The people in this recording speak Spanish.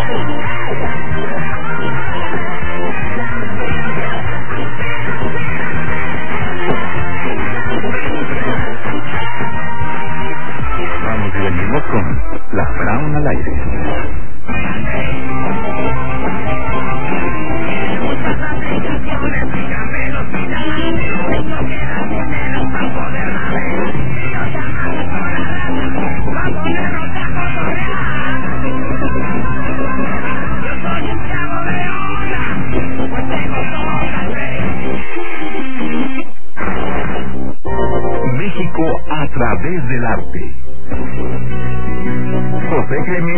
Vamos y venimos con La Brown al aire. México a través del arte. José Clemente